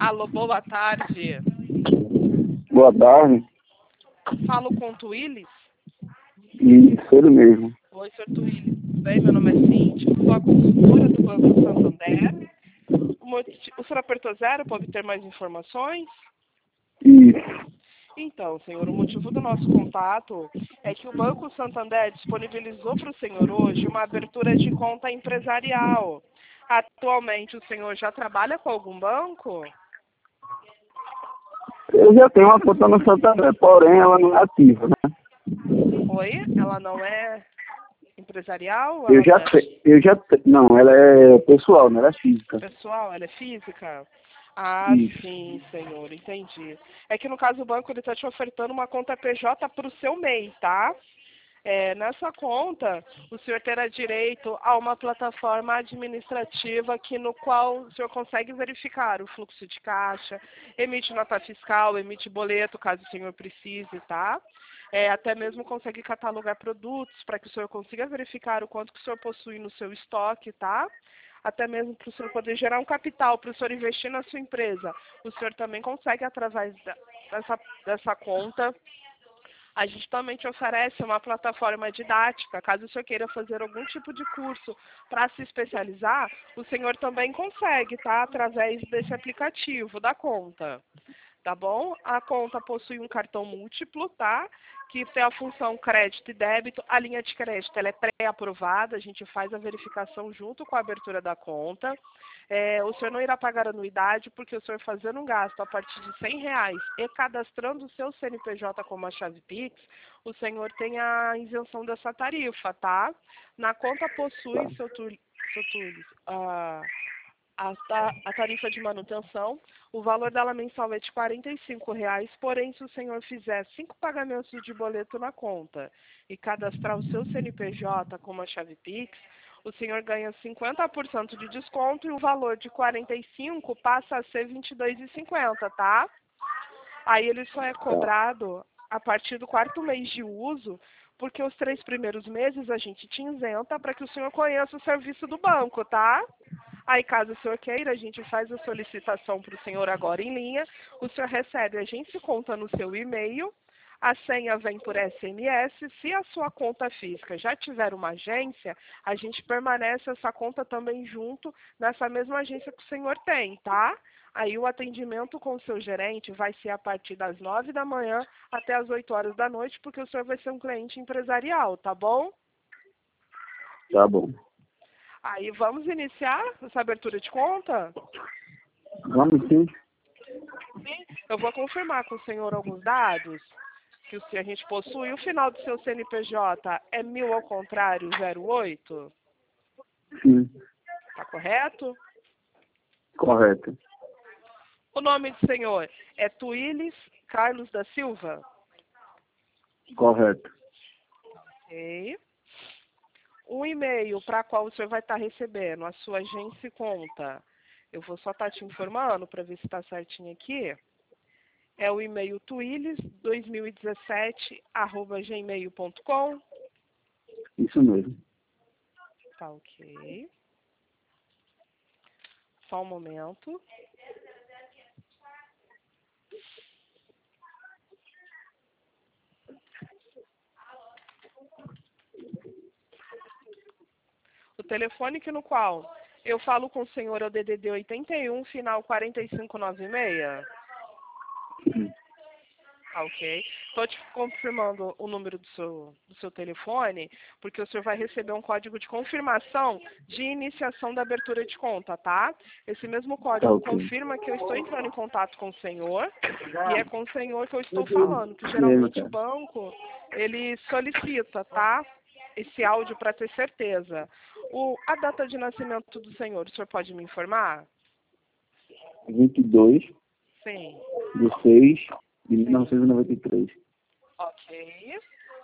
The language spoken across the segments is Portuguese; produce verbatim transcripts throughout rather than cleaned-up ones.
Alô, boa tarde. Boa tarde. Falo com o Tuílis? Isso, ele mesmo. Oi, senhor Tuílis. Tudo bem? Meu nome é Cíntia, sou a consultora do Banco Santander. O, moti- o senhor apertou zero para obter mais informações? Isso. Então, senhor, o motivo do nosso contato é que o Banco Santander disponibilizou para o senhor hoje uma abertura de conta empresarial. Atualmente, o senhor já trabalha com algum banco? Eu já tenho uma conta no Santander, porém ela não é ativa, né? Oi? Ela não é empresarial? Ou Eu ela não já é te, eu já te, não, ela é pessoal, não ela é física. pessoal? Ela é física? Ah, Isso. sim, senhor, entendi. É que no caso o banco ele está te ofertando uma conta P J para o seu M E I, tá? É, nessa conta, o senhor terá direito a uma plataforma administrativa que, no qual o senhor consegue verificar o fluxo de caixa, emite nota fiscal, emite boleto, caso o senhor precise, tá? É, até mesmo consegue catalogar produtos para que o senhor consiga verificar o quanto que o senhor possui no seu estoque, tá? Até mesmo para o senhor poder gerar um capital, para o senhor investir na sua empresa. O senhor também consegue, através da- dessa, dessa conta. A gente também te oferece uma plataforma didática. Caso o senhor queira fazer algum tipo de curso para se especializar, o senhor também consegue, tá? Através desse aplicativo da conta. Tá bom? A conta possui um cartão múltiplo, tá? Que tem a função crédito e débito. A linha de crédito ela é pré-aprovada, a gente faz a verificação junto com a abertura da conta. É, o senhor não irá pagar anuidade, porque o senhor fazendo um gasto a partir de cem reais e cadastrando o seu C N P J como a chave Pix, o senhor tem a isenção dessa tarifa, tá? Na conta possui, seu Túlio, seu Túlio, ah, a, ta- a tarifa de manutenção. O valor dela mensal é de quarenta e cinco reais, porém, se o senhor fizer cinco pagamentos de boleto na conta e cadastrar o seu C N P J como a chave Pix, o senhor ganha cinquenta por cento de desconto e o valor de quarenta e cinco passa a ser vinte e dois reais e cinquenta centavos, tá? Aí ele só é cobrado a partir do quarto mês de uso, porque os três primeiros meses a gente te isenta para que o senhor conheça o serviço do banco, tá? Aí, caso o senhor queira, a gente faz a solicitação para o senhor agora em linha. O senhor recebe, a gente se conta no seu e-mail. A senha vem por S M S. Se a sua conta física já tiver uma agência, a gente permanece essa conta também junto nessa mesma agência que o senhor tem, tá? Aí o atendimento com o seu gerente vai ser a partir das nove da manhã até as oito horas da noite, porque o senhor vai ser um cliente empresarial, tá bom? Tá bom. Aí vamos iniciar essa abertura de conta? Vamos sim. Sim. Eu vou confirmar com o senhor alguns dados que o se a gente possui. O final do seu C N P J é mil ao contrário zero oito, Sim. tá correto? Correto. O nome do senhor é Tuílis Carlos da Silva? Correto. Ok. O e-mail para qual o senhor vai estar recebendo a sua agência e conta, eu vou só estar te informando para ver se está certinho aqui. É o e-mail tuílis dois mil e dezessete arroba gmail ponto com. Isso mesmo. Tá ok. Só um momento. O telefone que no qual eu falo com o senhor é o D D D oitenta e um, final quarenta e cinco noventa e seis. Sim. Tá ok. Estou te confirmando o número do seu, do seu telefone, porque o senhor vai receber um código de confirmação de iniciação da abertura de conta, tá? Esse mesmo Tá código ok. confirma que eu estou entrando em contato com o senhor e é com o senhor que eu estou falando, que E aí, meu geralmente o cara? banco, ele solicita, tá? Esse áudio para ter certeza. O, a data de nascimento do senhor, o senhor pode me informar? vinte e dois Sim. de seis de mil Sim. novecentos e noventa e três. Ok.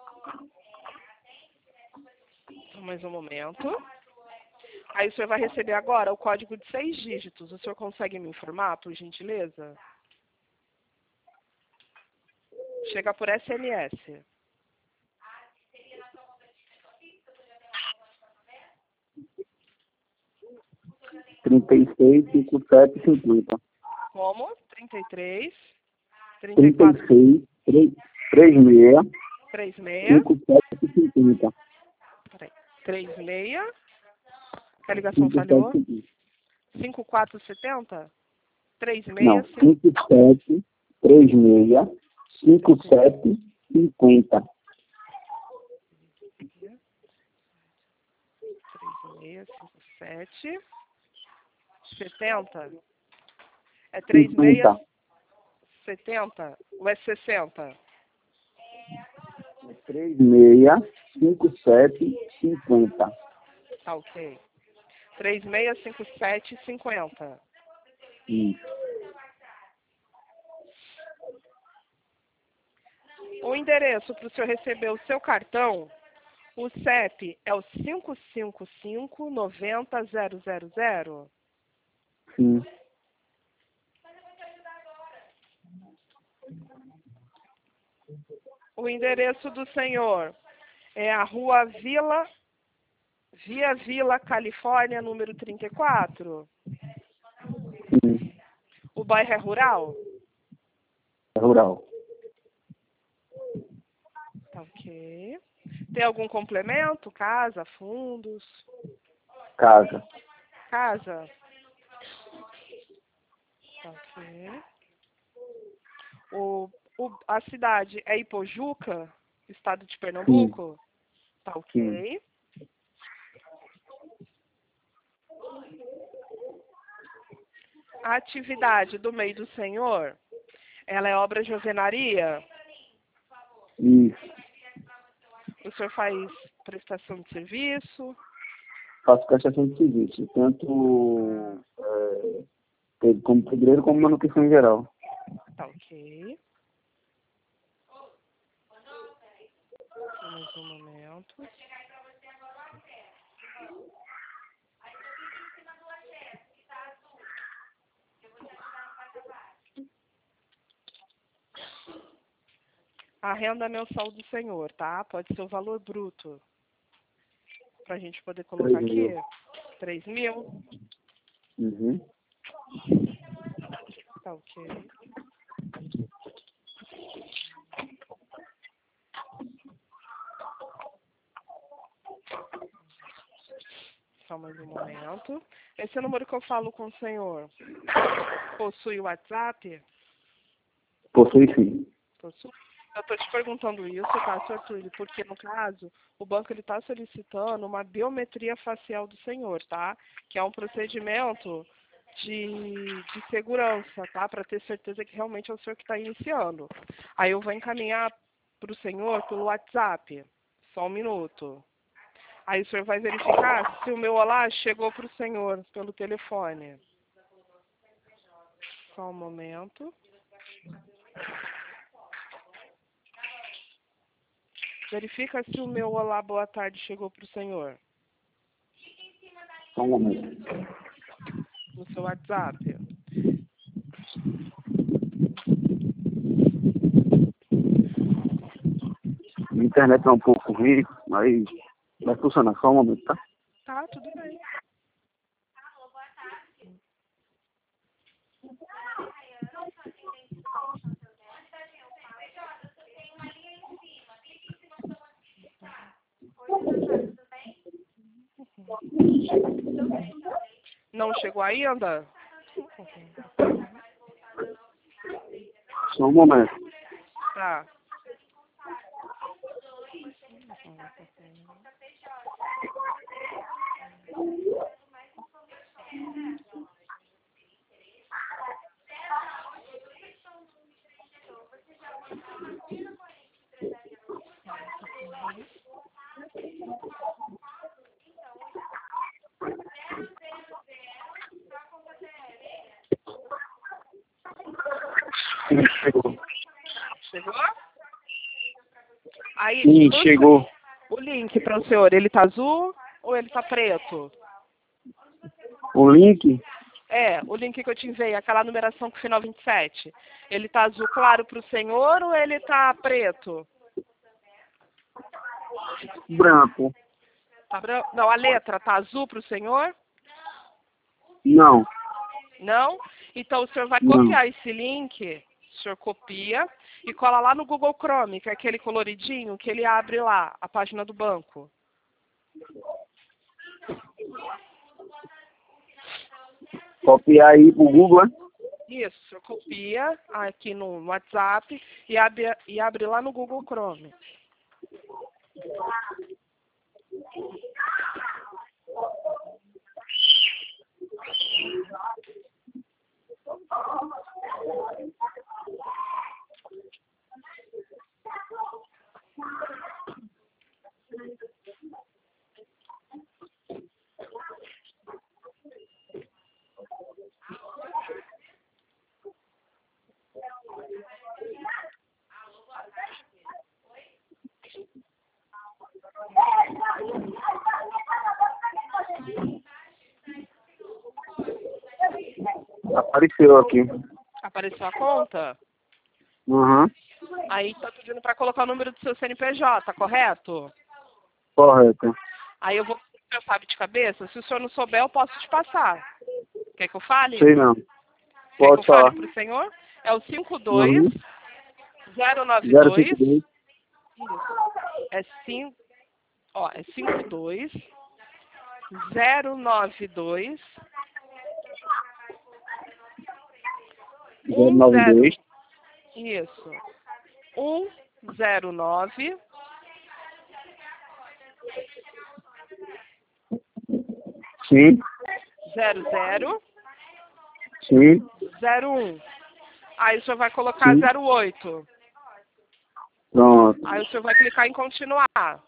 Então, mais um momento. Aí o senhor vai receber agora o código de seis dígitos. O senhor consegue me informar, por gentileza? Chega por S M S. trinta e seis, cinquenta e sete, cinquenta. Como? trinta e três, trinta e trinta quatro, e seis, trinta e seis, trinta e seis, cinquenta e sete, cinquenta. peraí, trinta e seis, a ligação falhou, cinquenta e quatro setenta, trinta e Não, seis, cinquenta e sete, trinta e seis, cinquenta e sete, cinquenta. trinta e seis, cinquenta e sete, setenta. É trinta e seis, setenta ou é sessenta? trinta e seis, cinquenta e sete, cinquenta. Tá ok. trinta e seis, cinquenta e sete, cinquenta. Isso. O endereço para o senhor receber o seu cartão, o C E P é o cinco cinco cinco, nove zero zero zero zero. Sim. O endereço do senhor é a Rua Vila, Via Vila, Califórnia, número trinta e quatro. Sim. O bairro é rural? É rural. Tá ok. Tem algum complemento? Casa, fundos? Casa. Casa? Tá ok. O, o, a cidade é Ipojuca, estado de Pernambuco? Sim. Tá ok. Sim. A atividade do meio do senhor, ela é obra de alvenaria? Isso. O senhor faz prestação de serviço? Faço prestação de serviço, tanto é, como pedreiro como manutenção em geral. Tá ok. Só mais um momento. A renda mensal do senhor, tá? Pode ser o valor bruto. Pra gente poder colocar Três aqui. mil. três mil? Uhum. Tá ok. Só mais um momento. Esse número que eu falo com o senhor possui o WhatsApp? Possui sim. Possui. Eu estou te perguntando isso, tá, senhor Túlio? Porque, no caso, o banco está solicitando uma biometria facial do senhor, tá? Que é um procedimento de, de segurança, tá? Para ter certeza que realmente é o senhor que está iniciando. Aí eu vou encaminhar para o senhor pelo WhatsApp. Só um minuto. Aí o senhor vai verificar se o meu olá chegou para o senhor pelo telefone. Só um momento. Verifica se o meu olá, boa tarde, chegou para o senhor. Só um momento. No seu WhatsApp. A internet é um pouco ruim, mas vai funcionar. Só um momento, tá? Tá, tudo bem. Não chegou ainda? Só um momento. Tá. Sim, chegou. Chegou? Aí, Sim, o- chegou. o link para o senhor, ele tá azul ou ele tá preto? O link? É, o link que eu te enviei, aquela numeração com final vinte e sete. Ele tá azul claro para o senhor ou ele tá preto? Branco. Tá branco? Não, a letra tá azul para o senhor? Não. Não? Então, o senhor vai Não. copiar esse link, o senhor copia e cola lá no Google Chrome, que é aquele coloridinho que ele abre lá, a página do banco. Copiar aí pro Google, né? Isso, o senhor copia aqui no WhatsApp e abre, e abre lá no Google Chrome. Apareceu aqui. Apareceu a conta? Uhum. Aí tá pedindo para colocar o número do seu C N P J, correto? Correto. Aí eu vou, o senhor sabe de cabeça? Se o senhor não souber, eu posso te passar. Quer que eu fale? Sei não. Quer que Pode eu falar. fale pro senhor? É o cinco dois Uhum. zero nove zero dois. cinco dois. Isso. É cinco, ó, é cinco dois zero nove dois zero um nove zero. dois. Isso. um zero nove Sim. zero zero Sim. zero um. Aí o senhor vai colocar Sim. zero oito. Pronto. Aí o senhor vai clicar em continuar.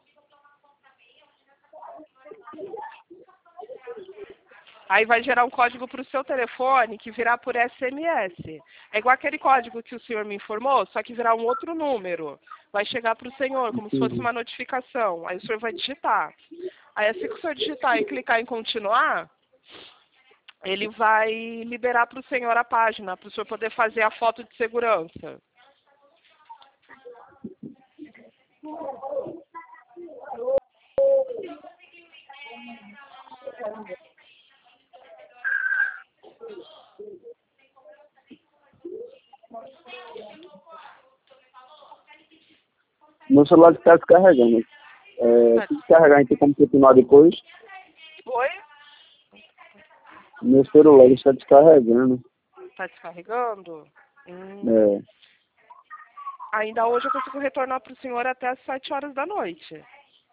Aí vai gerar um código para o seu telefone que virá por S M S. É igual aquele código que o senhor me informou, só que virá um outro número. Vai chegar para o senhor como se fosse uma notificação. Aí o senhor vai digitar. Aí assim que o senhor digitar e clicar em continuar, ele vai liberar para o senhor a página, para o senhor poder fazer a foto de segurança. Meu celular está descarregando. É, se descarregar, a gente tem como continuar depois. Oi? Meu celular está descarregando. Está descarregando? Hum. É. Ainda hoje eu consigo retornar para o senhor até as sete horas da noite.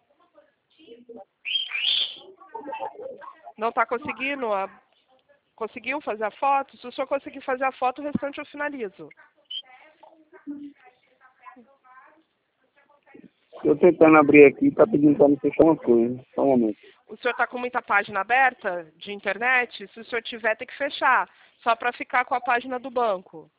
Não está conseguindo? A... Conseguiu fazer a foto? Se o senhor conseguir fazer a foto, o restante eu finalizo. Estou tentando abrir aqui, está pedindo para me fechar uma coisa. Só um momento. O senhor está com muita página aberta de internet? Se o senhor tiver, tem que fechar. Só para ficar com a página do banco.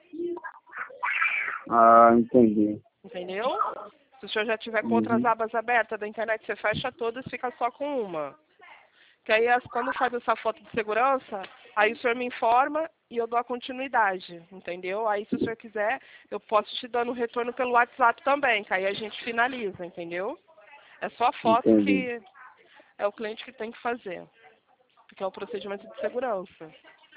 Ah, entendi. Entendeu? Se o senhor já tiver com Uhum. outras abas abertas da internet, você fecha todas, fica só com uma. Que aí, as- quando faz essa foto de segurança, aí o senhor me informa e eu dou a continuidade, entendeu? Aí, se o senhor quiser, eu posso te dando um retorno pelo WhatsApp também, que aí a gente finaliza, entendeu? É só a foto Entendi. que é o cliente que tem que fazer, que é o procedimento de segurança.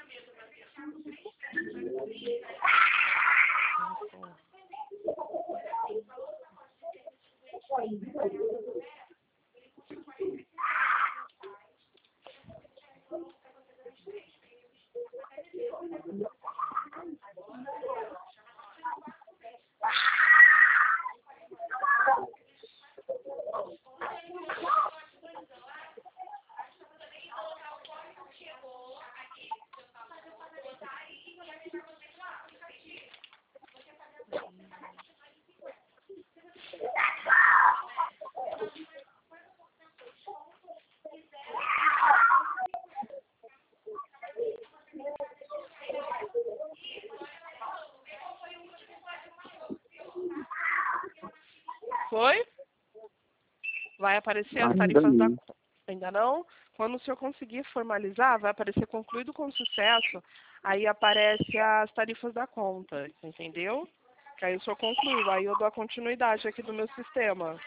Foi? Vai aparecer as Ainda tarifas da não. conta. Ainda não? Quando o senhor conseguir formalizar, vai aparecer concluído com sucesso, aí aparece as tarifas da conta, entendeu? Que aí o senhor concluiu, aí eu dou a continuidade aqui do meu sistema.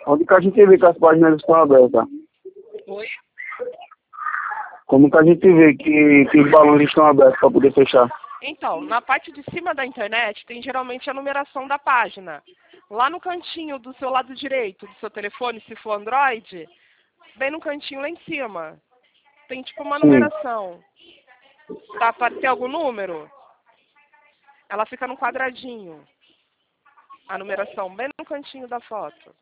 Onde que a gente vê que as páginas estão abertas? Oi? Como que a gente vê que, que os balões estão abertos para poder fechar? Então, na parte de cima da internet tem geralmente a numeração da página. Lá no cantinho do seu lado direito do seu telefone, se for Android, bem no cantinho lá em cima, tem tipo uma Sim. numeração. Tá para ter algum número? Ela fica no quadradinho. A numeração bem no cantinho da foto.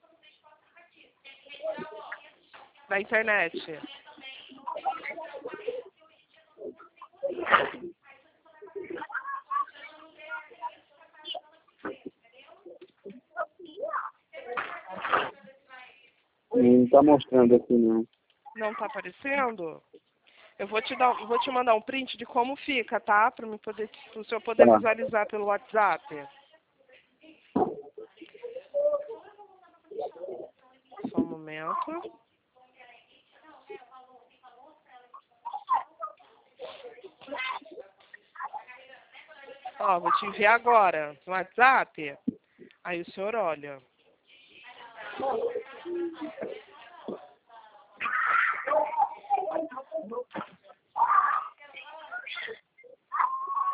Da internet. Não está mostrando aqui, não. Não tá aparecendo? Eu vou te dar, vou te mandar um print de como fica, tá? Para poder, o senhor poder Tá. visualizar pelo WhatsApp. Só um momento. Ó, vou te enviar agora no WhatsApp. Aí o senhor olha.